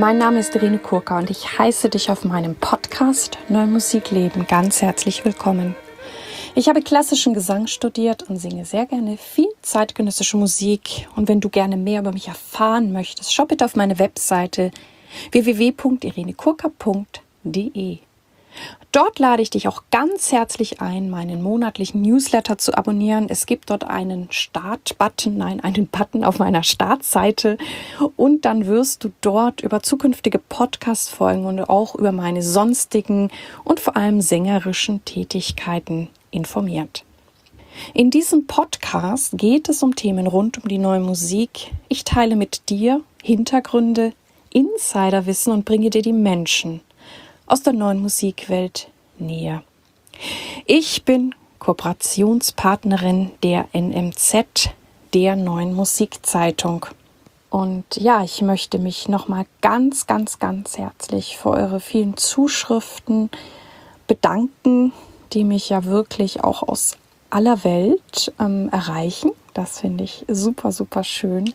Mein Name ist Irene Kurka und ich heiße dich auf meinem Podcast Neue Musik leben ganz herzlich willkommen. Ich habe klassischen Gesang studiert und singe sehr gerne viel zeitgenössische Musik. Und wenn du gerne mehr über mich erfahren möchtest, schau bitte auf meine Webseite www.irenekurka.de. Dort lade ich dich auch ganz herzlich ein, meinen monatlichen Newsletter zu abonnieren. Es gibt dort einen einen Button auf meiner Startseite und dann wirst du dort über zukünftige Podcast-Folgen und auch über meine sonstigen und vor allem sängerischen Tätigkeiten informiert. In diesem Podcast geht es um Themen rund um die neue Musik. Ich teile mit dir Hintergründe, Insiderwissen und bringe dir die Menschen aus der neuen Musikwelt näher. Ich bin Kooperationspartnerin der NMZ, der neuen Musikzeitung. Und ja, ich möchte mich nochmal ganz herzlich für eure vielen Zuschriften bedanken, die mich ja wirklich auch aus aller Welt erreichen. Das finde ich super schön.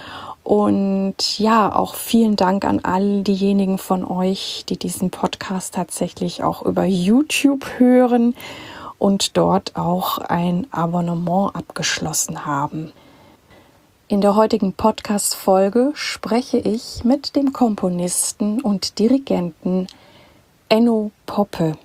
Und ja, auch vielen Dank an all diejenigen von euch, die diesen Podcast tatsächlich auch über YouTube hören und dort auch ein Abonnement abgeschlossen haben. In der heutigen Podcast-Folge spreche ich mit dem Komponisten und Dirigenten Enno Poppe.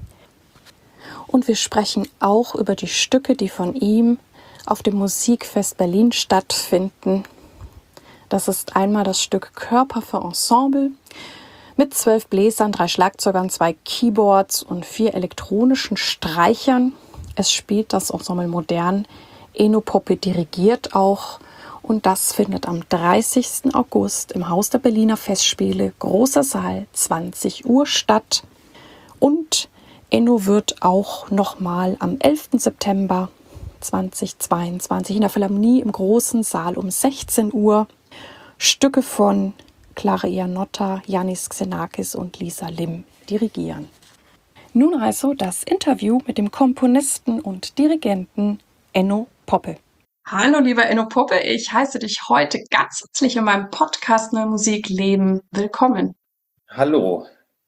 Und wir sprechen auch über die Stücke, die von ihm auf dem Musikfest Berlin stattfinden. Das ist einmal das Stück Körper für Ensemble mit 12 Bläsern, 3 Schlagzeugern, 2 Keyboards und 4 elektronischen Streichern. Es spielt das Ensemble modern. Enno Poppe dirigiert auch. Und das findet am 30. August im Haus der Berliner Festspiele, großer Saal, 20 Uhr statt. Und Enno wird auch nochmal am 11. September 2022 in der Philharmonie im großen Saal um 16 Uhr Stücke von Clara Ianotta, Yannis Xenakis und Lisa Lim dirigieren. Nun also das Interview mit dem Komponisten und Dirigenten Enno Poppe. Hallo lieber Enno Poppe, ich heiße dich heute ganz herzlich in meinem Podcast Neue Musik leben. Willkommen. Hallo.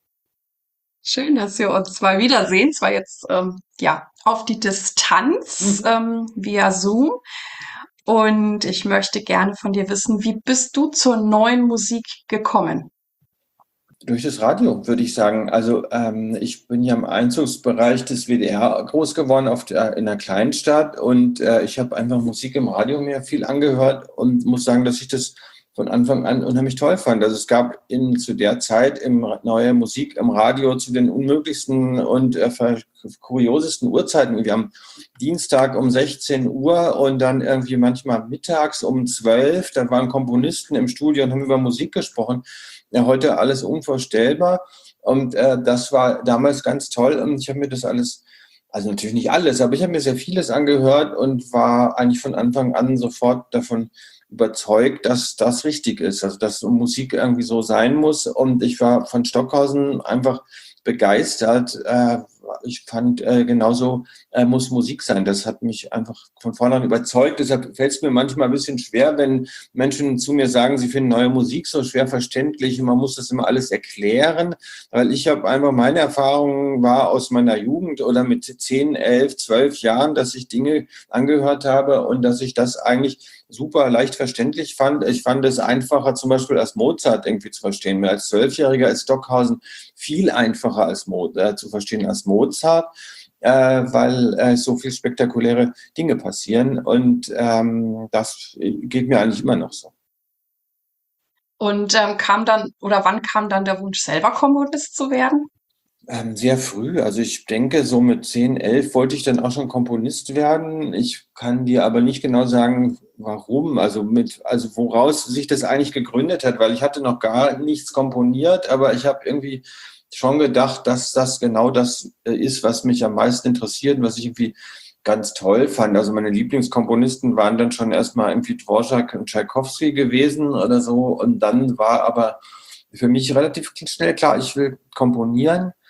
Schön, dass wir uns mal wiedersehen, zwar jetzt auf die Distanz via Zoom. Und ich möchte gerne von dir wissen, wie bist du zur neuen Musik gekommen? Durch das Radio, würde ich sagen. Also ich bin ja im Einzugsbereich des WDR groß geworden in einer Kleinstadt und ich habe einfach Musik im Radio mir viel angehört und muss sagen, dass ich das von Anfang an unheimlich toll fand. Also es gab zu der Zeit neue Musik im Radio zu den unmöglichsten und kuriosesten Uhrzeiten. Wir haben Dienstag um 16 Uhr und dann irgendwie manchmal mittags um 12. Da waren Komponisten im Studio und haben über Musik gesprochen. Ja, heute alles unvorstellbar. Und das war damals ganz toll. Und ich habe mir das alles, also natürlich nicht alles, aber ich habe mir sehr vieles angehört und war eigentlich von Anfang an sofort davon überzeugt, dass das richtig ist, also dass Musik irgendwie so sein muss. Und ich war von Stockhausen einfach begeistert. Ich fand, genauso muss Musik sein. Das hat mich einfach von vornherein überzeugt. Deshalb fällt es mir manchmal ein bisschen schwer, wenn Menschen zu mir sagen, sie finden neue Musik so schwer verständlich und man muss das immer alles erklären, weil ich habe einfach, meine Erfahrung war aus meiner Jugend oder mit 10, 11, 12 Jahren, dass ich Dinge angehört habe und dass ich das eigentlich super leicht verständlich fand. Ich fand es einfacher, zum Beispiel als Mozart irgendwie zu verstehen. Mir als Zwölfjähriger ist Stockhausen viel einfacher als zu verstehen als Mozart, weil so viel spektakuläre Dinge passieren. Und das geht mir eigentlich immer noch so. Und wann kam dann der Wunsch, selber Komponist zu werden? Sehr früh. Also ich denke, so mit 10, 11 wollte ich dann auch schon Komponist werden. Ich kann dir aber nicht genau sagen, warum, also woraus sich das eigentlich gegründet hat, weil ich hatte noch gar nichts komponiert, aber ich habe irgendwie schon gedacht, dass das genau das ist, was mich am meisten interessiert und was ich irgendwie ganz toll fand. Also meine Lieblingskomponisten waren dann schon erstmal irgendwie Dvorak und Tschaikowski gewesen oder so. Und dann war aber für mich relativ schnell klar, ich will komponieren.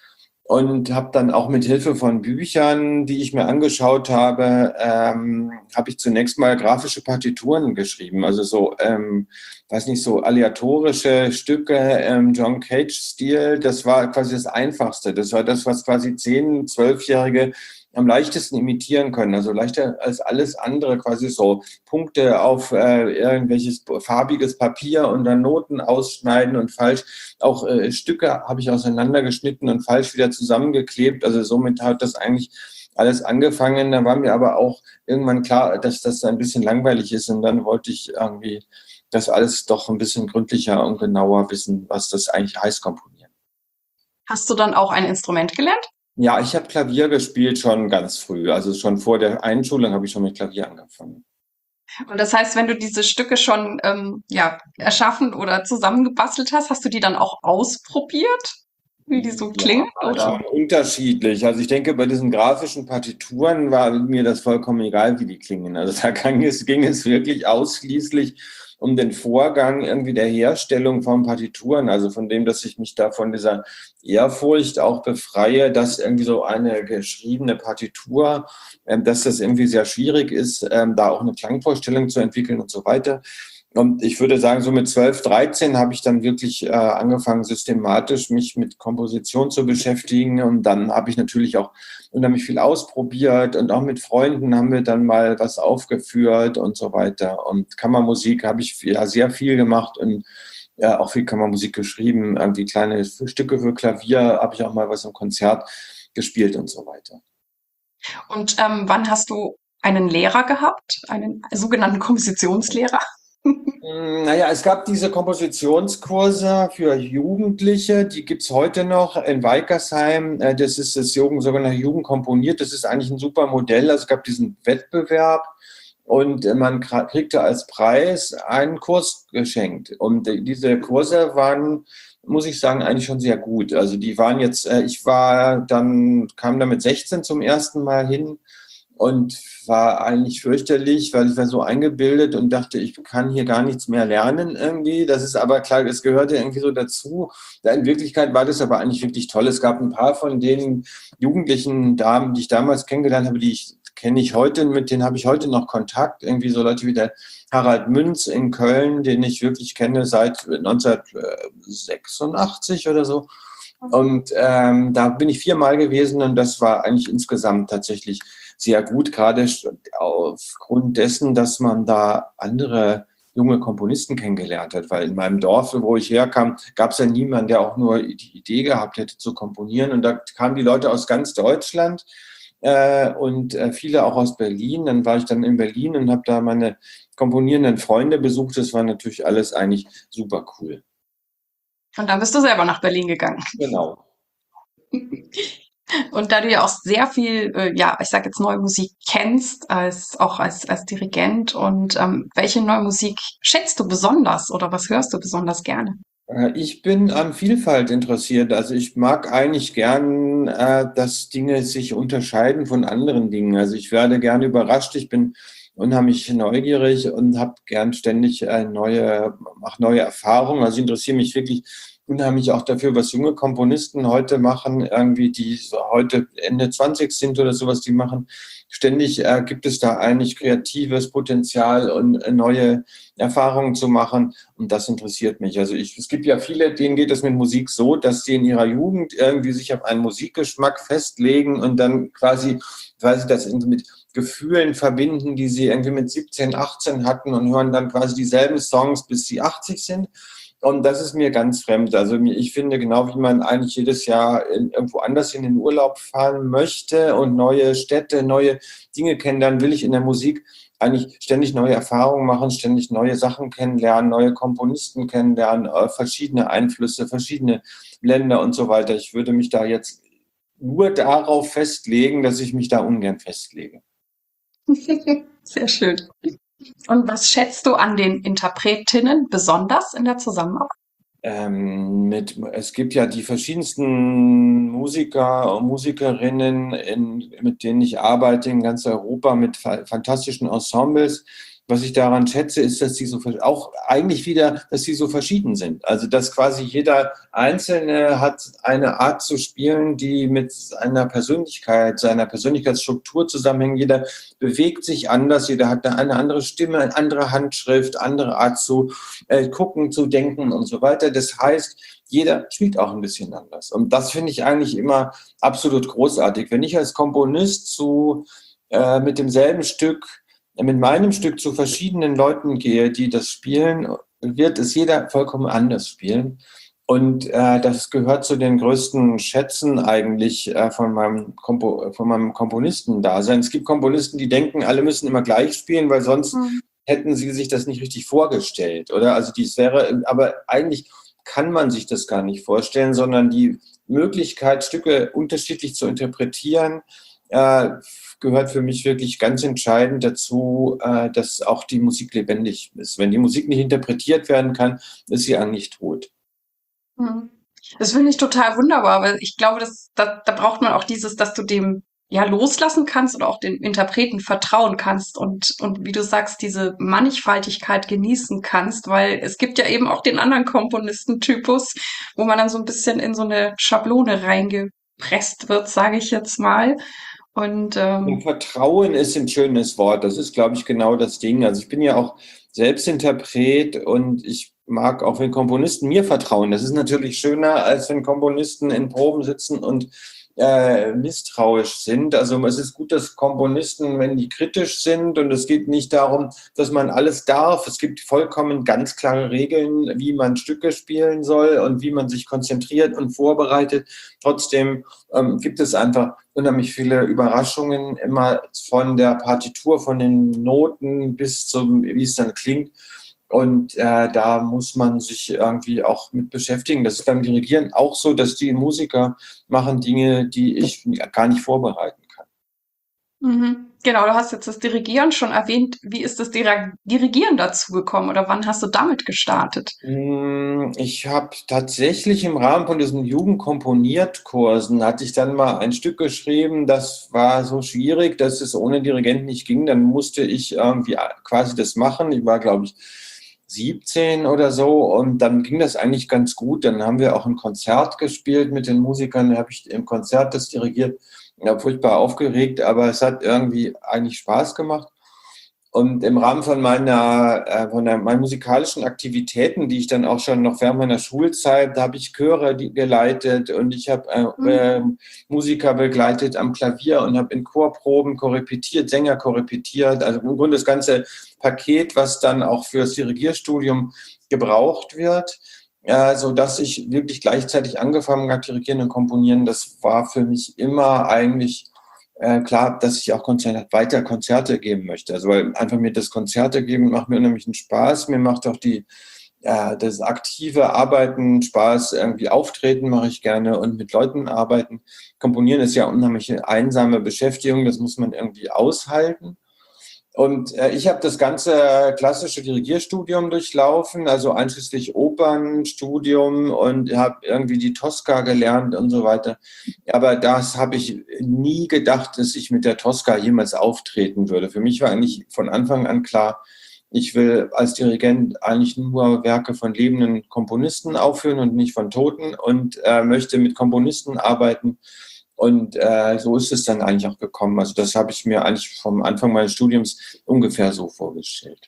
und habe dann auch mit Hilfe von Büchern, die ich mir angeschaut habe, habe ich zunächst mal grafische Partituren geschrieben. Also so, weiß nicht, so aleatorische Stücke, John Cage-Stil. Das war quasi das Einfachste. Das war das, was quasi 10-, 12-Jährige am leichtesten imitieren können. Also leichter als alles andere, quasi so Punkte auf irgendwelches farbiges Papier und dann Noten ausschneiden und falsch. Auch Stücke habe ich auseinandergeschnitten und falsch wieder zusammengeklebt. Also somit hat das eigentlich alles angefangen. Da war mir aber auch irgendwann klar, dass das ein bisschen langweilig ist. Und dann wollte ich irgendwie das alles doch ein bisschen gründlicher und genauer wissen, was das eigentlich heißt, komponieren. Hast du dann auch ein Instrument gelernt? Ja, ich habe Klavier gespielt schon ganz früh. Also schon vor der Einschulung habe ich schon mit Klavier angefangen. Und das heißt, wenn du diese Stücke schon ja, erschaffen oder zusammengebastelt hast, hast du die dann auch ausprobiert, wie die so Ja, klingen, oder? schon unterschiedlich. Also ich denke, bei diesen grafischen Partituren war mir das vollkommen egal, wie die klingen. Also da ging es wirklich ausschließlich um den Vorgang irgendwie der Herstellung von Partituren, also von dem, dass ich mich da von dieser Ehrfurcht auch befreie, dass irgendwie so eine geschriebene Partitur, dass das irgendwie sehr schwierig ist, da auch eine Klangvorstellung zu entwickeln und so weiter. Und ich würde sagen, so mit 12, 13 habe ich dann wirklich angefangen, systematisch mich mit Komposition zu beschäftigen. Und dann habe ich natürlich auch unheimlich viel ausprobiert und auch mit Freunden haben wir dann mal was aufgeführt und so weiter. Und Kammermusik habe ich ja sehr viel gemacht und ja, auch viel Kammermusik geschrieben. Irgendwie kleine Stücke für Klavier habe ich auch mal was im Konzert gespielt und so weiter. Und wann hast du einen Lehrer gehabt, einen sogenannten Kompositionslehrer? Naja, es gab diese Kompositionskurse für Jugendliche, die gibt's heute noch in Weikersheim. Das ist das sogenannte Jugend komponiert. Das ist eigentlich ein super Modell. Also es gab diesen Wettbewerb und man kriegte als Preis einen Kurs geschenkt. Und diese Kurse waren, muss ich sagen, eigentlich schon sehr gut. Also die waren jetzt, kam da mit 16 zum ersten Mal hin und war eigentlich fürchterlich, weil ich war so eingebildet und dachte, ich kann hier gar nichts mehr lernen irgendwie. Das ist aber klar, es gehörte irgendwie so dazu. In Wirklichkeit war das aber eigentlich wirklich toll. Es gab ein paar von den jugendlichen Damen, die ich damals kennengelernt habe, die kenne ich heute, mit denen habe ich heute noch Kontakt. Irgendwie so Leute wie der Harald Münz in Köln, den ich wirklich kenne seit 1986 oder so. Und da bin ich 4-mal gewesen und das war eigentlich insgesamt tatsächlich sehr gut, gerade aufgrund dessen, dass man da andere junge Komponisten kennengelernt hat, weil in meinem Dorf, wo ich herkam, gab es ja niemanden, der auch nur die Idee gehabt hätte zu komponieren. Und da kamen die Leute aus ganz Deutschland und viele auch aus Berlin. Dann war ich dann in Berlin und habe da meine komponierenden Freunde besucht. Das war natürlich alles eigentlich super cool. Und dann bist du selber nach Berlin gegangen. Genau. Und da du ja auch sehr viel, ja, ich sag jetzt neue Musik kennst, als Dirigent und welche neue Musik schätzt du besonders oder was hörst du besonders gerne? Ich bin an Vielfalt interessiert. Also ich mag eigentlich gern, dass Dinge sich unterscheiden von anderen Dingen. Also ich werde gerne überrascht. Ich bin unheimlich neugierig und habe gern ständig neue Erfahrungen. Also ich interessiere mich wirklich unheimlich auch dafür, was junge Komponisten heute machen, irgendwie die so heute Ende 20 sind oder sowas, die machen. Ständig gibt es da eigentlich kreatives Potenzial und neue Erfahrungen zu machen. Und das interessiert mich. Also es gibt ja viele, denen geht es mit Musik so, dass sie in ihrer Jugend irgendwie sich auf einen Musikgeschmack festlegen und dann quasi das mit Gefühlen verbinden, die sie irgendwie mit 17, 18 hatten und hören dann quasi dieselben Songs, bis sie 80 sind. Und das ist mir ganz fremd. Also ich finde, genau wie man eigentlich jedes Jahr irgendwo anders in den Urlaub fahren möchte und neue Städte, neue Dinge kennenlernen, will ich in der Musik eigentlich ständig neue Erfahrungen machen, ständig neue Sachen kennenlernen, neue Komponisten kennenlernen, verschiedene Einflüsse, verschiedene Länder und so weiter. Ich würde mich da jetzt nur darauf festlegen, dass ich mich da ungern festlege. Sehr schön. Und was schätzt du an den Interpretinnen besonders in der Zusammenarbeit? Es gibt ja die verschiedensten Musiker und Musikerinnen, mit denen ich arbeite in ganz Europa mit fantastischen Ensembles. was ich daran schätze, ist, dass sie so auch eigentlich wieder, dass sie so verschieden sind. Also dass quasi jeder Einzelne hat eine Art zu spielen, die mit einer Persönlichkeit, seiner Persönlichkeitsstruktur zusammenhängt. Jeder bewegt sich anders, jeder hat eine andere Stimme, eine andere Handschrift, andere Art zu gucken, zu denken und so weiter. Das heißt, jeder spielt auch ein bisschen anders. Und das finde ich eigentlich immer absolut großartig. Wenn ich als Komponist mit demselben Stück, mit meinem Stück zu verschiedenen Leuten gehe, die das spielen, wird es jeder vollkommen anders spielen. Und das gehört zu den größten Schätzen eigentlich von meinem Komponistendasein. Es gibt Komponisten, die denken, alle müssen immer gleich spielen, weil sonst hätten sie sich das nicht richtig vorgestellt, oder? Also dies wäre, aber eigentlich kann man sich das gar nicht vorstellen, sondern die Möglichkeit, Stücke unterschiedlich zu interpretieren, gehört für mich wirklich ganz entscheidend dazu, dass auch die Musik lebendig ist. Wenn die Musik nicht interpretiert werden kann, ist sie eigentlich tot. Das finde ich total wunderbar, weil ich glaube, da braucht man auch dieses, dass du dem ja loslassen kannst oder auch den Interpreten vertrauen kannst und wie du sagst, diese Mannigfaltigkeit genießen kannst, weil es gibt ja eben auch den anderen Komponistentypus, wo man dann so ein bisschen in so eine Schablone reingepresst wird, sage ich jetzt mal. Und Vertrauen ist ein schönes Wort. Das ist, glaube ich, genau das Ding. Also ich bin ja auch Selbstinterpret und ich mag auch, wenn Komponisten mir vertrauen. Das ist natürlich schöner, als wenn Komponisten in Proben sitzen und misstrauisch sind. Also es ist gut, dass Komponisten, wenn die kritisch sind, und es geht nicht darum, dass man alles darf. Es gibt vollkommen ganz klare Regeln, wie man Stücke spielen soll und wie man sich konzentriert und vorbereitet. Trotzdem gibt es einfach unheimlich viele Überraschungen, immer von der Partitur, von den Noten bis zum, wie es dann klingt. Und da muss man sich irgendwie auch mit beschäftigen. Das ist beim Dirigieren auch so, dass die Musiker machen Dinge, die ich gar nicht vorbereiten kann. Genau, du hast jetzt das Dirigieren schon erwähnt. Wie ist das Dirigieren dazu gekommen oder wann hast du damit gestartet? Ich habe tatsächlich im Rahmen von diesen Jugendkomponiertkursen, hatte ich dann mal ein Stück geschrieben, das war so schwierig, dass es ohne Dirigent nicht ging. Dann musste ich irgendwie quasi das machen. Ich war, glaube ich, 17 oder so, und dann ging das eigentlich ganz gut. Dann haben wir auch ein Konzert gespielt mit den Musikern, da habe ich im Konzert das dirigiert. Ich war furchtbar aufgeregt, aber es hat irgendwie eigentlich Spaß gemacht. Und im Rahmen von meinen musikalischen Aktivitäten, die ich dann auch schon noch während meiner Schulzeit, da habe ich Chöre geleitet und ich habe Musiker begleitet am Klavier und habe in Chorproben korrepetiert, Sänger korrepetiert. Also im Grunde das ganze Paket, was dann auch fürs Dirigierstudium gebraucht wird, so dass ich wirklich gleichzeitig angefangen habe, dirigieren und komponieren. Das war für mich immer eigentlich klar, dass ich auch weiter Konzerte geben möchte. Also weil einfach mir das Konzerte geben macht mir unheimlich einen Spaß. Mir macht auch das aktive Arbeiten Spaß. Irgendwie auftreten mache ich gerne und mit Leuten arbeiten. Komponieren ist ja unheimlich einsame Beschäftigung. Das muss man irgendwie aushalten. Und ich habe das ganze klassische Dirigierstudium durchlaufen, also einschließlich Opernstudium, und habe irgendwie die Tosca gelernt und so weiter. Aber das habe ich nie gedacht, dass ich mit der Tosca jemals auftreten würde. Für mich war eigentlich von Anfang an klar, ich will als Dirigent eigentlich nur Werke von lebenden Komponisten aufführen und nicht von Toten, und möchte mit Komponisten arbeiten. Und so ist es dann eigentlich auch gekommen. Also das habe ich mir eigentlich vom Anfang meines Studiums ungefähr so vorgestellt.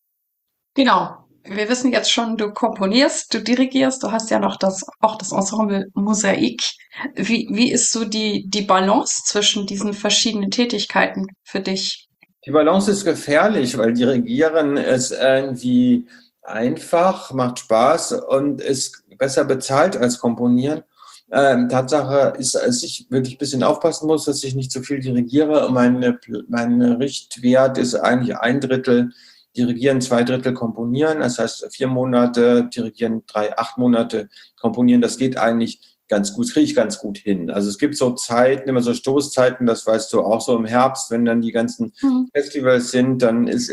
Genau. Wir wissen jetzt schon, du komponierst, du dirigierst, du hast ja noch auch das Ensemble Mosaik. Wie ist so die Balance zwischen diesen verschiedenen Tätigkeiten für dich? Die Balance ist gefährlich, weil Dirigieren ist irgendwie einfach, macht Spaß und ist besser bezahlt als Komponieren. Tatsache ist, dass ich wirklich ein bisschen aufpassen muss, dass ich nicht zu viel dirigiere. Mein Richtwert ist eigentlich 1/3 dirigieren, 2/3 komponieren. Das heißt 4 Monate dirigieren, 8 Monate komponieren. Das geht eigentlich ganz gut, kriege ich ganz gut hin. Also es gibt so Zeiten, immer so Stoßzeiten, das weißt du auch so im Herbst, wenn dann die ganzen Festivals sind, dann ist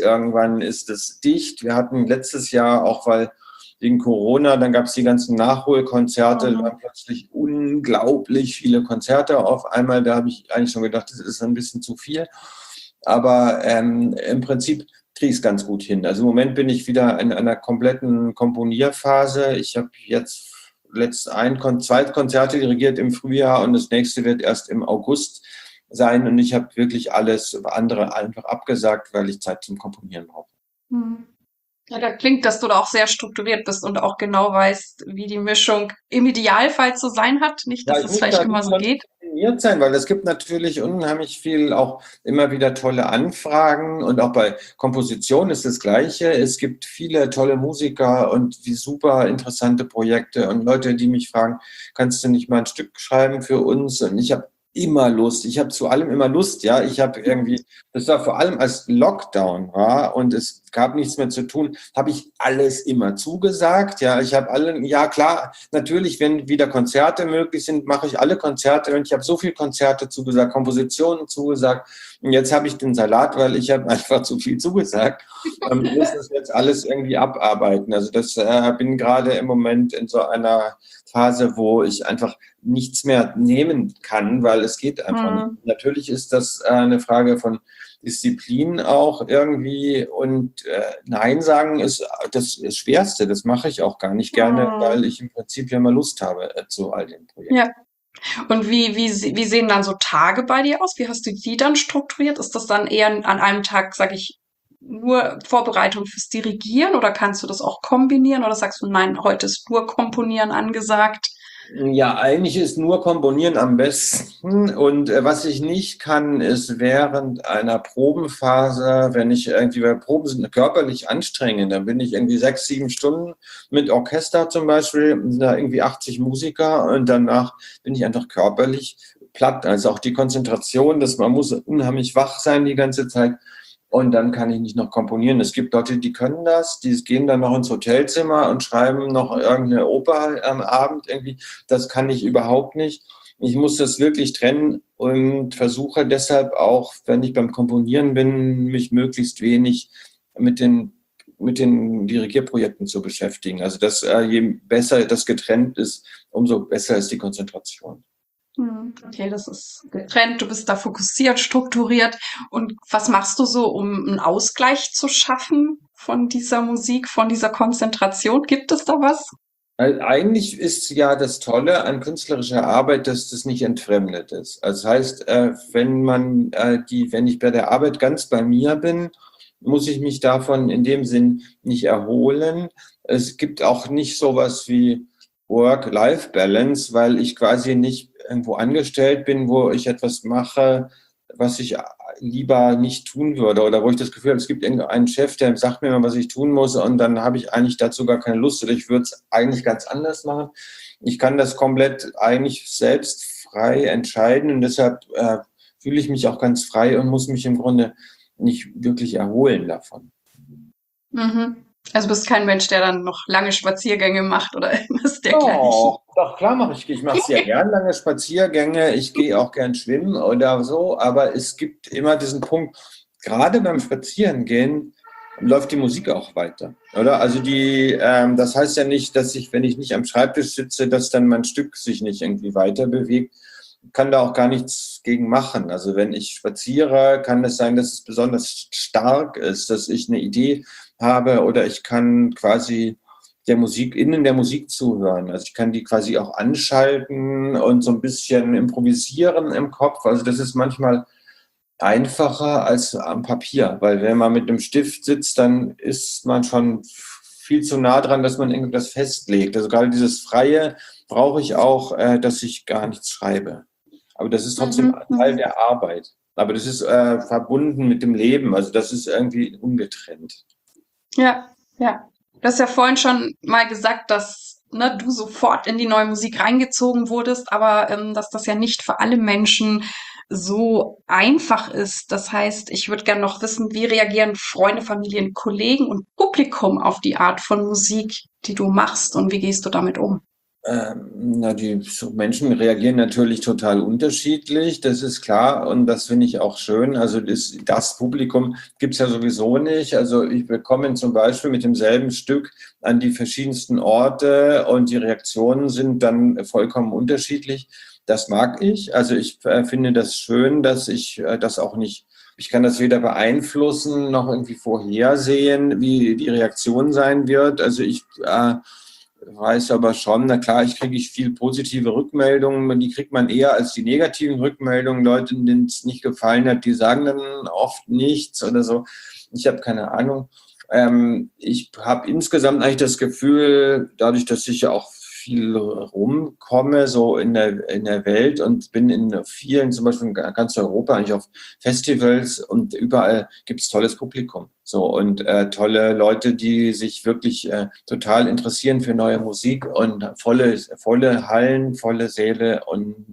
es dicht. Wir hatten letztes Jahr auch, weil wegen Corona, dann gab es die ganzen Nachholkonzerte, da waren plötzlich unglaublich viele Konzerte auf einmal. Da habe ich eigentlich schon gedacht, das ist ein bisschen zu viel. Aber im Prinzip kriege ich es ganz gut hin. Also im Moment bin ich wieder in einer kompletten Komponierphase. Ich habe jetzt zwei Konzerte dirigiert im Frühjahr und das nächste wird erst im August sein. Und ich habe wirklich alles andere einfach abgesagt, weil ich Zeit zum Komponieren brauche. Hm. Ja, da klingt, dass du da auch sehr strukturiert bist und auch genau weißt, wie die Mischung im Idealfall zu sein hat. Nicht, Ja, dass ich es muss vielleicht da immer so schon geht. diszipliniert sein, weil es gibt natürlich unheimlich viel, auch immer wieder tolle Anfragen und auch bei Komposition ist das Gleiche. Es gibt viele tolle Musiker und die super interessante Projekte und Leute, die mich fragen, kannst du nicht mal ein Stück schreiben für uns? Und ich habe immer Lust. Ich habe zu allem immer Lust, ja. Ich habe irgendwie, das war vor allem als Lockdown war und es gab nichts mehr zu tun, habe ich alles immer zugesagt, ja. Ich habe ja klar, natürlich, wenn wieder Konzerte möglich sind, mache ich alle Konzerte und ich habe so viele Konzerte zugesagt, Kompositionen zugesagt und jetzt habe ich den Salat, weil ich habe einfach zu viel zugesagt und muss das jetzt alles irgendwie abarbeiten. Also das bin gerade im Moment in so einer Phase, wo ich einfach nichts mehr nehmen kann, weil es geht einfach nicht. Natürlich ist das eine Frage von Disziplin auch irgendwie und Nein sagen ist das Schwerste. Das mache ich auch gar nicht gerne, weil ich im Prinzip ja immer Lust habe zu all den Projekten. Ja. Und wie sehen dann so Tage bei dir aus? Wie hast du die dann strukturiert? Ist das dann eher an einem Tag, sage ich, nur Vorbereitung fürs Dirigieren oder kannst du das auch kombinieren oder sagst du, nein, heute ist nur Komponieren angesagt? Ja, eigentlich ist nur Komponieren am besten. Und was ich nicht kann, ist während einer Probenphase, wenn ich irgendwie, weil Proben sind körperlich anstrengend, dann bin ich irgendwie 6, 7 Stunden mit Orchester zum Beispiel, da irgendwie 80 Musiker und danach bin ich einfach körperlich platt. Also auch die Konzentration, man muss unheimlich wach sein die ganze Zeit. Und dann kann ich nicht noch komponieren. Es gibt Leute, die können das, die gehen dann noch ins Hotelzimmer und schreiben noch irgendeine Oper am Abend irgendwie. Das kann ich überhaupt nicht. Ich muss das wirklich trennen und versuche deshalb auch, wenn ich beim Komponieren bin, mich möglichst wenig mit den Dirigierprojekten zu beschäftigen. Also je besser das getrennt ist, umso besser ist die Konzentration. Okay, das ist getrennt, du bist da fokussiert, strukturiert. Und was machst du so, um einen Ausgleich zu schaffen von dieser Musik, von dieser Konzentration? Gibt es da was? Eigentlich ist ja das Tolle an künstlerischer Arbeit, dass das nicht entfremdet ist. Also das heißt, wenn ich bei der Arbeit ganz bei mir bin, muss ich mich davon in dem Sinn nicht erholen. Es gibt auch nicht sowas wie Work-Life-Balance, weil ich quasi nicht irgendwo angestellt bin, wo ich etwas mache, was ich lieber nicht tun würde oder wo ich das Gefühl habe, es gibt irgendeinen Chef, der sagt mir mal, was ich tun muss und dann habe ich eigentlich dazu gar keine Lust oder ich würde es eigentlich ganz anders machen. Ich kann das komplett eigentlich selbst frei entscheiden und deshalb fühle ich mich auch ganz frei und muss mich im Grunde nicht wirklich erholen davon. Mhm. Also bist kein Mensch, der dann noch lange Spaziergänge macht oder irgendwas dergleichen. Doch, klar mache ich. Ich mache sehr gern lange Spaziergänge. Ich gehe auch gern schwimmen oder so. Aber es gibt immer diesen Punkt, gerade beim Spazierengehen läuft die Musik auch weiter, oder? Also das heißt ja nicht, dass wenn ich nicht am Schreibtisch sitze, dass dann mein Stück sich nicht irgendwie weiter bewegt. Ich kann da auch gar nichts gegen machen. Also wenn ich spaziere, kann es sein, dass es besonders stark ist, dass ich eine Idee habe oder ich kann quasi in der Musik zuhören. Also ich kann die quasi auch anschalten und so ein bisschen improvisieren im Kopf. Also das ist manchmal einfacher als am Papier, weil wenn man mit einem Stift sitzt, dann ist man schon viel zu nah dran, dass man irgendwas festlegt. Also gerade dieses Freie brauche ich auch, dass ich gar nichts schreibe. Aber das ist trotzdem Teil der Arbeit. Aber das ist verbunden mit dem Leben. Also das ist irgendwie ungetrennt. Ja, ja. Du hast ja vorhin schon mal gesagt, dass du sofort in die neue Musik reingezogen wurdest, aber dass das ja nicht für alle Menschen so einfach ist. Das heißt, ich würde gerne noch wissen, wie reagieren Freunde, Familien, Kollegen und Publikum auf die Art von Musik, die du machst und wie gehst du damit um? Die Menschen reagieren natürlich total unterschiedlich, das ist klar und das finde ich auch schön. Also das Publikum gibt's ja sowieso nicht. Also wir kommen zum Beispiel mit demselben Stück an die verschiedensten Orte und die Reaktionen sind dann vollkommen unterschiedlich. Das mag ich. Also ich finde das schön, dass ich das auch nicht Ich kann das weder beeinflussen noch irgendwie vorhersehen, wie die Reaktion sein wird. Also ich weiß aber schon, na klar, kriege viel positive Rückmeldungen, die kriegt man eher als die negativen Rückmeldungen. Leute, denen es nicht gefallen hat, die sagen dann oft nichts oder so. Ich habe keine Ahnung. Ich habe insgesamt eigentlich das Gefühl, dadurch, dass ich ja auch viel rumkomme, so in der Welt und bin in vielen, zum Beispiel in ganz Europa, eigentlich auf Festivals und überall gibt es tolles Publikum. So und tolle Leute, die sich wirklich total interessieren für neue Musik und volle Hallen, volle Säle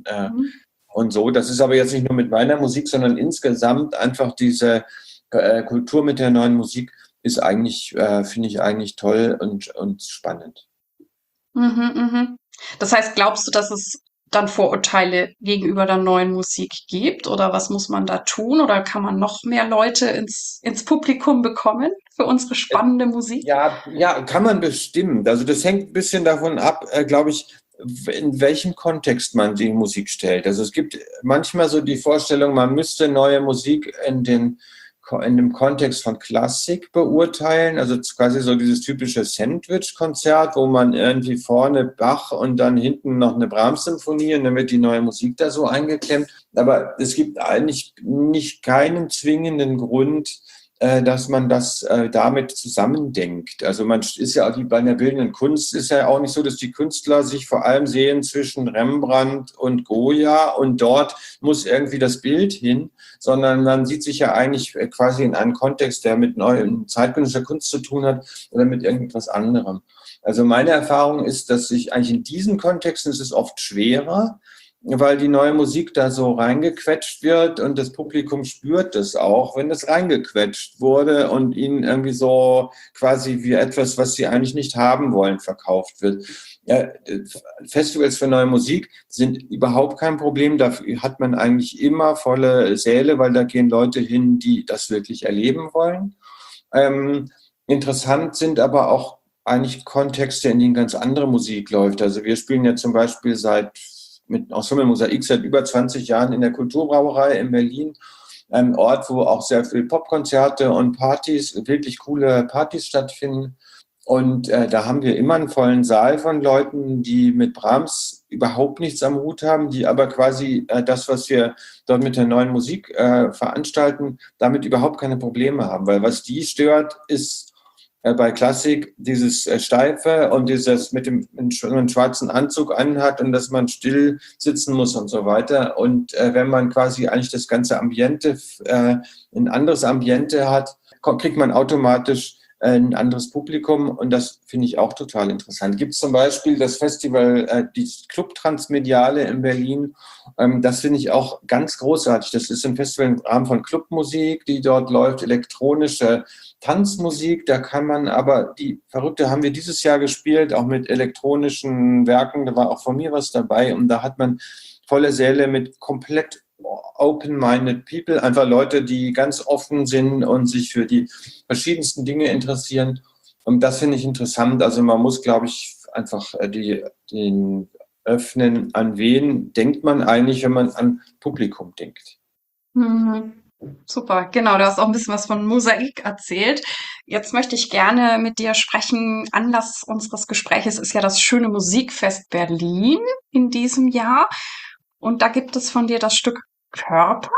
und so. Das ist aber jetzt nicht nur mit meiner Musik, sondern insgesamt einfach diese Kultur mit der neuen Musik ist eigentlich, finde ich eigentlich toll und spannend. Mhm, mhm. Das heißt, glaubst du, dass es dann Vorurteile gegenüber der neuen Musik gibt? Oder was muss man da tun? Oder kann man noch mehr Leute ins Publikum bekommen für unsere spannende Musik? Ja, kann man bestimmen. Also das hängt ein bisschen davon ab, glaube ich, in welchem Kontext man die Musik stellt. Also es gibt manchmal so die Vorstellung, man müsste neue Musik in dem Kontext von Klassik beurteilen, also quasi so dieses typische Sandwich-Konzert, wo man irgendwie vorne Bach und dann hinten noch eine Brahms-Symphonie und dann wird die neue Musik da so eingeklemmt. Aber es gibt eigentlich nicht keinen zwingenden Grund, dass man das damit zusammendenkt. Also man ist ja auch wie bei einer bildenden Kunst, ist ja auch nicht so, dass die Künstler sich vor allem sehen zwischen Rembrandt und Goya und dort muss irgendwie das Bild hin, sondern man sieht sich ja eigentlich quasi in einem Kontext, der mit zeitgenössischer Kunst zu tun hat oder mit irgendetwas anderem. Also meine Erfahrung ist, dass sich eigentlich in diesen Kontexten ist es oft schwerer, weil die neue Musik da so reingequetscht wird und das Publikum spürt es auch, wenn es reingequetscht wurde und ihnen irgendwie so quasi wie etwas, was sie eigentlich nicht haben wollen, verkauft wird. Ja, Festivals für neue Musik sind überhaupt kein Problem. Dafür hat man eigentlich immer volle Säle, weil da gehen Leute hin, die das wirklich erleben wollen. Interessant sind aber auch eigentlich Kontexte, in denen ganz andere Musik läuft. Also wir spielen ja zum Beispiel mit Ensemble Mosaik seit über 20 Jahren in der Kulturbrauerei in Berlin, einem Ort, wo auch sehr viel Popkonzerte und Partys, wirklich coole Partys stattfinden. Und da haben wir immer einen vollen Saal von Leuten, die mit Brahms überhaupt nichts am Hut haben, die aber quasi das, was wir dort mit der neuen Musik veranstalten, damit überhaupt keine Probleme haben. Weil was die stört, ist bei Klassik dieses Steife und dieses mit dem schwarzen Anzug anhat und dass man still sitzen muss und so weiter. Und wenn man quasi eigentlich das ganze Ambiente, ein anderes Ambiente hat, kriegt man automatisch ein anderes Publikum und das finde ich auch total interessant. Gibt es zum Beispiel das Festival, die Club Transmediale in Berlin, das finde ich auch ganz großartig. Das ist ein Festival im Rahmen von Clubmusik, die dort läuft, elektronische Tanzmusik, da kann man aber, die Verrückte haben wir dieses Jahr gespielt, auch mit elektronischen Werken, da war auch von mir was dabei und da hat man volle Säle mit komplett open-minded people, einfach Leute, die ganz offen sind und sich für die verschiedensten Dinge interessieren. Und das finde ich interessant. Also man muss, glaube ich, einfach den öffnen. An wen denkt man eigentlich, wenn man an Publikum denkt? Mhm. Super, genau, du hast auch ein bisschen was von Mosaik erzählt. Jetzt möchte ich gerne mit dir sprechen. Anlass unseres Gespräches ist ja das schöne Musikfest Berlin in diesem Jahr. Und da gibt es von dir das Stück Körper.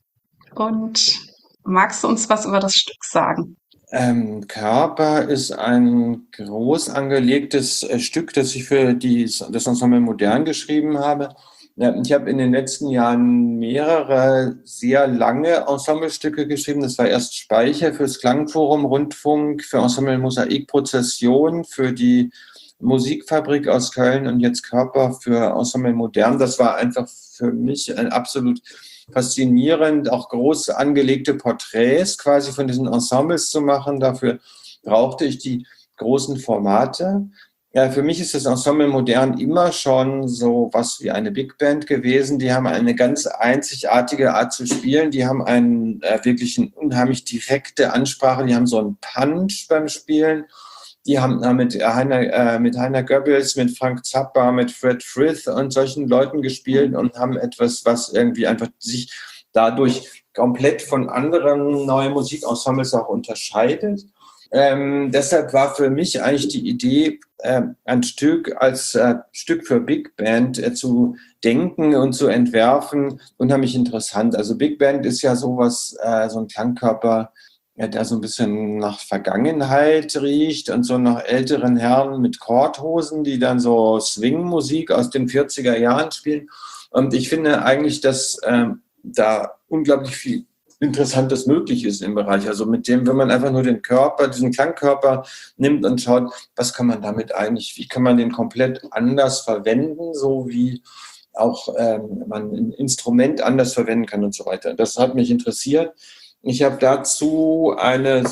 Und magst du uns was über das Stück sagen? Körper ist ein groß angelegtes Stück, das ich für das Ensemble Modern geschrieben habe. Ja, ich habe in den letzten Jahren mehrere sehr lange Ensemblestücke geschrieben. Das war erst Speicher fürs Klangforum Rundfunk, für Ensemble Mosaik Prozession, für die Musikfabrik aus Köln und jetzt Körper für Ensemble Modern. Das war einfach für mich ein absolut faszinierend, auch groß angelegte Porträts quasi von diesen Ensembles zu machen. Dafür brauchte ich die großen Formate. Ja, für mich ist das Ensemble Modern immer schon so was wie eine Big Band gewesen. Die haben eine ganz einzigartige Art zu spielen. Die haben wirklich eine unheimlich direkte Ansprache. Die haben so einen Punch beim Spielen. Die haben mit Heiner Goebbels, mit Frank Zappa, mit Fred Frith und solchen Leuten gespielt und haben etwas, was irgendwie einfach sich dadurch komplett von anderen neuen Musikensembles auch unterscheidet. Deshalb war für mich eigentlich die Idee, ein Stück als Stück für Big Band zu denken und zu entwerfen, unheimlich interessant. Also Big Band ist ja sowas, so ein Klangkörper, der so ein bisschen nach Vergangenheit riecht und so nach älteren Herren mit Korthosen, die dann so Swing-Musik aus den 40er Jahren spielen. Und ich finde eigentlich, dass da unglaublich viel Interessantes möglich ist im Bereich. Also mit dem, wenn man einfach nur den Körper, diesen Klangkörper nimmt und schaut, was kann man damit eigentlich, wie kann man den komplett anders verwenden, so wie auch man ein Instrument anders verwenden kann und so weiter. Das hat mich interessiert. Ich habe dazu eine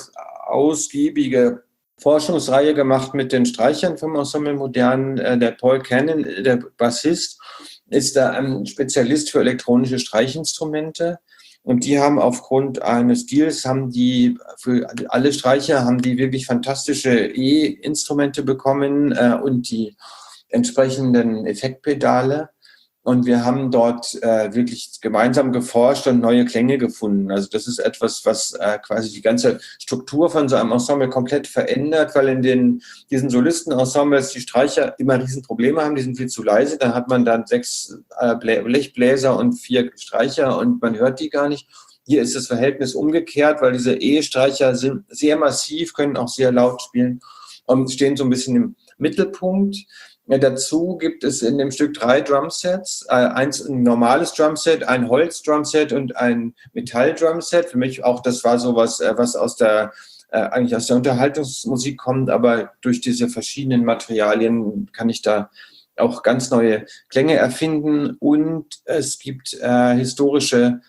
ausgiebige Forschungsreihe gemacht mit den Streichern vom Ensemble Modern. Der Paul Cannon, der Bassist, ist da ein Spezialist für elektronische Streichinstrumente. Und die haben aufgrund eines Deals, haben die für alle Streicher, haben die wirklich fantastische E-Instrumente bekommen und die entsprechenden Effektpedale. Und wir haben dort wirklich gemeinsam geforscht und neue Klänge gefunden. Also das ist etwas, was quasi die ganze Struktur von so einem Ensemble komplett verändert, weil in diesen Solistenensembles die Streicher immer Riesenprobleme haben, die sind viel zu leise. Dann hat man dann 6 Blechbläser und 4 Streicher und man hört die gar nicht. Hier ist das Verhältnis umgekehrt, weil diese E-Streicher sind sehr massiv, können auch sehr laut spielen und stehen so ein bisschen im Mittelpunkt. Ja, dazu gibt es in dem Stück 3 Drumsets, ein normales Drumset, ein Holz-Drumset und ein Metall-Drumset. Für mich auch, das war sowas, was eigentlich aus der Unterhaltungsmusik kommt, aber durch diese verschiedenen Materialien kann ich da auch ganz neue Klänge erfinden. Und es gibt historische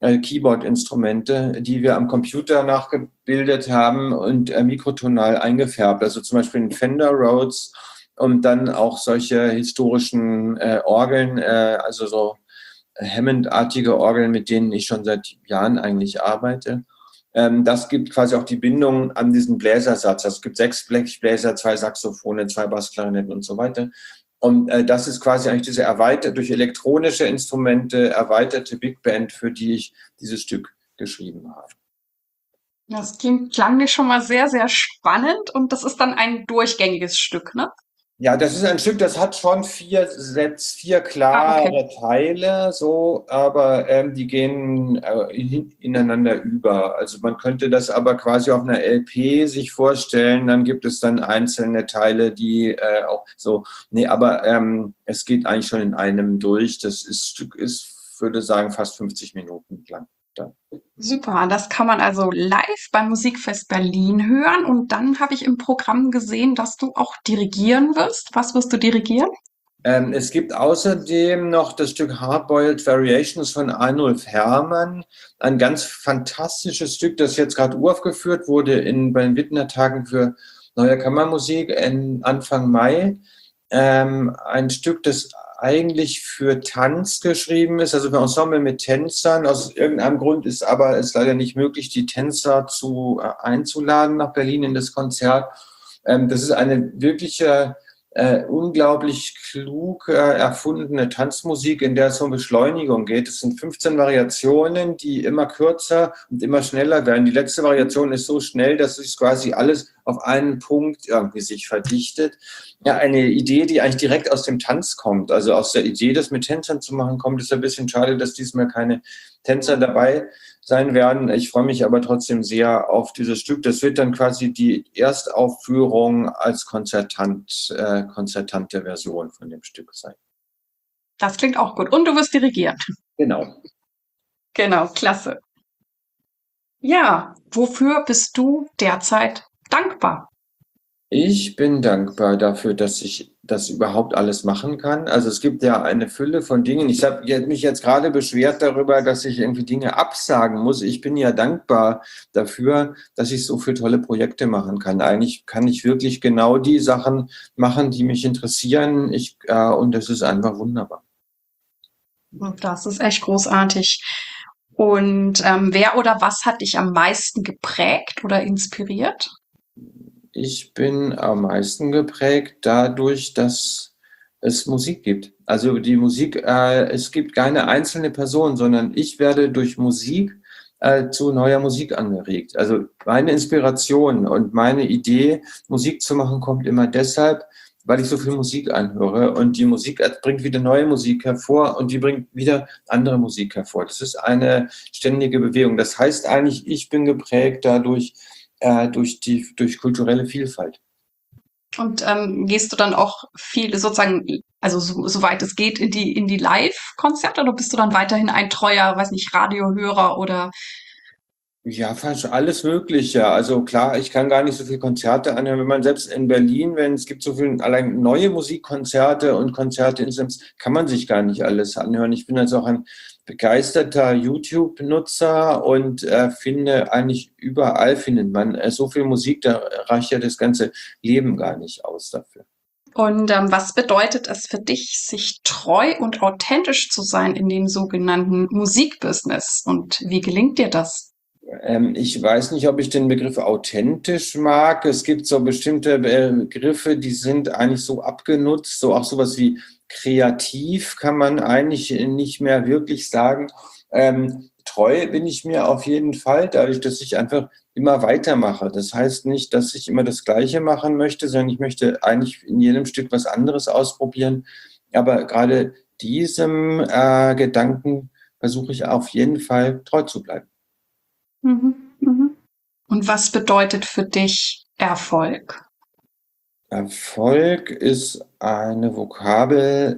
Keyboard-Instrumente, die wir am Computer nachgebildet haben und mikrotonal eingefärbt. Also zum Beispiel ein Fender Rhodes, und dann auch solche historischen Orgeln, also so Hammond-artige Orgeln, mit denen ich schon seit Jahren eigentlich arbeite. Das gibt quasi auch die Bindung an diesen Bläsersatz. Also es gibt 6 Blechbläser, 2 Saxophone, 2 Bassklarinetten und so weiter. Und das ist quasi eigentlich diese durch elektronische Instrumente erweiterte Big Band, für die ich dieses Stück geschrieben habe. Das klang mir schon mal sehr, sehr spannend und das ist dann ein durchgängiges Stück, ne? Ja, das ist ein Stück, das hat schon 4 Sets, 4 klare okay. Teile, so, aber die gehen ineinander über. Also man könnte das aber quasi auf einer LP sich vorstellen, dann gibt es dann einzelne Teile, die auch so, nee, aber es geht eigentlich schon in einem durch. Stück ist, würde sagen, fast 50 Minuten lang. Super, das kann man also live beim Musikfest Berlin hören. Und dann habe ich im Programm gesehen, dass du auch dirigieren wirst. Was wirst du dirigieren? Es gibt außerdem noch das Stück Hardboiled Variations von Arnulf Herrmann, ein ganz fantastisches Stück, das jetzt gerade uraufgeführt wurde bei den Wittner Tagen für Neue Kammermusik Anfang Mai. Ein Stück, das eigentlich für Tanz geschrieben ist, also für Ensemble mit Tänzern. Aus irgendeinem Grund ist aber es leider nicht möglich, die Tänzer einzuladen nach Berlin in das Konzert. Das ist eine wirkliche, unglaublich klug erfundene Tanzmusik, in der es um Beschleunigung geht. Es sind 15 Variationen, die immer kürzer und immer schneller werden. Die letzte Variation ist so schnell, dass sich quasi alles auf einen Punkt irgendwie sich verdichtet. Ja, eine Idee, die eigentlich direkt aus dem Tanz kommt, also aus der Idee, das mit Tänzern zu machen, kommt. Es ist ein bisschen schade, dass diesmal keine Tänzer dabei sein werden. Ich freue mich aber trotzdem sehr auf dieses Stück. Das wird dann quasi die Erstaufführung als konzertante Version von dem Stück sein. Das klingt auch gut. Und du wirst dirigieren. Genau. Genau, klasse. Ja, wofür bist du derzeit dankbar? Ich bin dankbar dafür, dass ich das überhaupt alles machen kann. Also es gibt ja eine Fülle von Dingen. Ich habe mich jetzt gerade beschwert darüber, dass ich irgendwie Dinge absagen muss. Ich bin ja dankbar dafür, dass ich so viele tolle Projekte machen kann. Eigentlich kann ich wirklich genau die Sachen machen, die mich interessieren. Und das ist einfach wunderbar. Das ist echt großartig. Und wer oder was hat dich am meisten geprägt oder inspiriert? Ich bin am meisten geprägt dadurch, dass es Musik gibt. Also die Musik, es gibt keine einzelne Person, sondern ich werde durch Musik zu neuer Musik angeregt. Also meine Inspiration und meine Idee, Musik zu machen, kommt immer deshalb, weil ich so viel Musik anhöre und die Musik bringt wieder neue Musik hervor und die bringt wieder andere Musik hervor. Das ist eine ständige Bewegung. Das heißt eigentlich, ich bin geprägt dadurch durch kulturelle Vielfalt. Und gehst du dann auch viel sozusagen, also soweit es geht, in die Live-Konzerte oder bist du dann weiterhin ein treuer, weiß nicht, Radiohörer oder? Ja, fast alles Mögliche. Also klar, ich kann gar nicht so viele Konzerte anhören. Wenn man selbst in Berlin, wenn es gibt so viele allein neue Musikkonzerte und Konzerte insgesamt, kann man sich gar nicht alles anhören. Ich bin also auch ein begeisterter YouTube-Nutzer und finde eigentlich überall findet man so viel Musik, da reicht ja das ganze Leben gar nicht aus dafür. Und was bedeutet es für dich, sich treu und authentisch zu sein in dem sogenannten Musikbusiness? Und wie gelingt dir das? Ich weiß nicht, ob ich den Begriff authentisch mag. Es gibt so bestimmte Begriffe, die sind eigentlich so abgenutzt, so auch sowas wie kreativ kann man eigentlich nicht mehr wirklich sagen. Treu bin ich mir auf jeden Fall, dadurch, dass ich einfach immer weitermache. Das heißt nicht, dass ich immer das Gleiche machen möchte, sondern ich möchte eigentlich in jedem Stück was anderes ausprobieren. Aber gerade diesem Gedanken versuche ich auf jeden Fall treu zu bleiben. Mhm, mhm. Und was bedeutet für dich Erfolg? Erfolg ist eine Vokabel,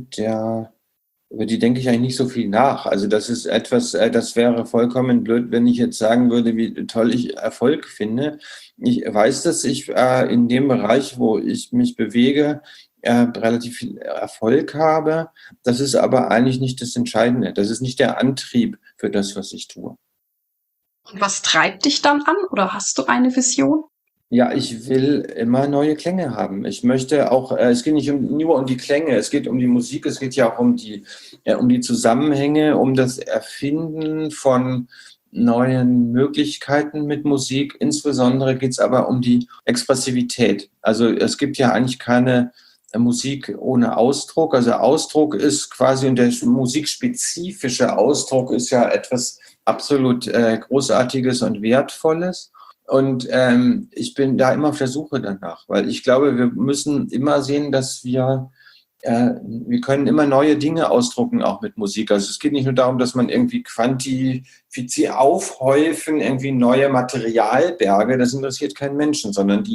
über die denke ich eigentlich nicht so viel nach. Also das ist etwas, das wäre vollkommen blöd, wenn ich jetzt sagen würde, wie toll ich Erfolg finde. Ich weiß, dass ich in dem Bereich, wo ich mich bewege, relativ viel Erfolg habe. Das ist aber eigentlich nicht das Entscheidende. Das ist nicht der Antrieb für das, was ich tue. Und was treibt dich dann an? Oder hast du eine Vision? Ja, ich will immer neue Klänge haben. Ich möchte auch, es geht nicht nur um die Klänge, es geht um die Musik, es geht ja auch um die Zusammenhänge, um das Erfinden von neuen Möglichkeiten mit Musik. Insbesondere geht es aber um die Expressivität. Also es gibt ja eigentlich keine Musik ohne Ausdruck. Also Ausdruck ist quasi, und der musikspezifische Ausdruck ist ja etwas absolut Großartiges und Wertvolles. Und ich bin da immer auf der Suche danach, weil ich glaube, wir müssen immer sehen, dass wir können immer neue Dinge ausdrucken, auch mit Musik. Also es geht nicht nur darum, dass man irgendwie aufhäufen, irgendwie neue Materialberge, das interessiert keinen Menschen, sondern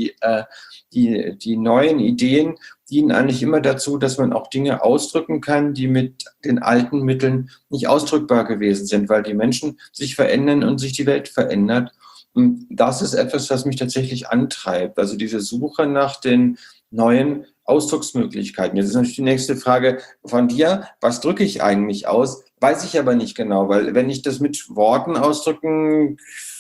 die neuen Ideen dienen eigentlich immer dazu, dass man auch Dinge ausdrücken kann, die mit den alten Mitteln nicht ausdrückbar gewesen sind, weil die Menschen sich verändern und sich die Welt verändert. Und das ist etwas, was mich tatsächlich antreibt. Also diese Suche nach den neuen Ausdrucksmöglichkeiten. Jetzt ist natürlich die nächste Frage von dir. Was drücke ich eigentlich aus? Weiß ich aber nicht genau, weil wenn ich das mit Worten ausdrücken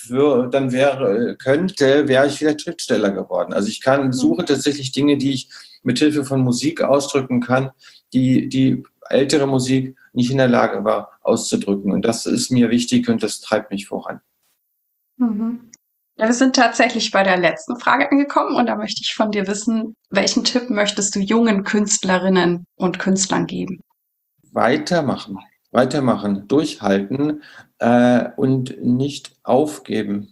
wäre ich vielleicht Schriftsteller geworden. Also suche tatsächlich Dinge, die ich mit Hilfe von Musik ausdrücken kann, die ältere Musik nicht in der Lage war auszudrücken. Und das ist mir wichtig und das treibt mich voran. Mhm. Ja, wir sind tatsächlich bei der letzten Frage angekommen und da möchte ich von dir wissen, welchen Tipp möchtest du jungen Künstlerinnen und Künstlern geben? Weitermachen, durchhalten und nicht aufgeben.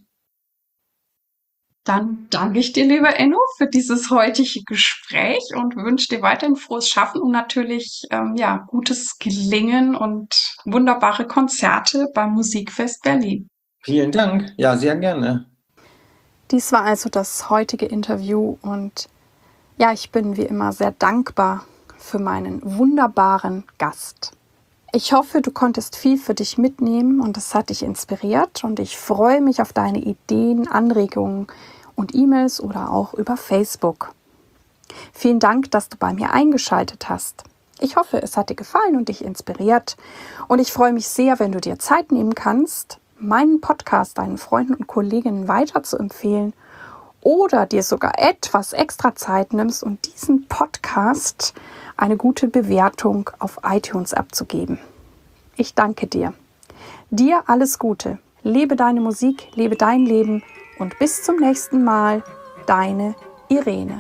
Dann danke ich dir, lieber Enno, für dieses heutige Gespräch und wünsche dir weiterhin frohes Schaffen und natürlich gutes Gelingen und wunderbare Konzerte beim Musikfest Berlin. Vielen Dank. Ja, sehr gerne. Dies war also das heutige Interview und ja, ich bin wie immer sehr dankbar für meinen wunderbaren Gast. Ich hoffe, du konntest viel für dich mitnehmen und es hat dich inspiriert und ich freue mich auf deine Ideen, Anregungen und E-Mails oder auch über Facebook. Vielen Dank, dass du bei mir eingeschaltet hast. Ich hoffe, es hat dir gefallen und dich inspiriert und ich freue mich sehr, wenn du dir Zeit nehmen kannst, meinen Podcast deinen Freunden und Kolleginnen weiter zu empfehlen oder dir sogar etwas extra Zeit nimmst und diesen Podcast eine gute Bewertung auf iTunes abzugeben. Ich danke dir. Dir alles Gute. Lebe deine Musik, lebe dein Leben und bis zum nächsten Mal. Deine Irene.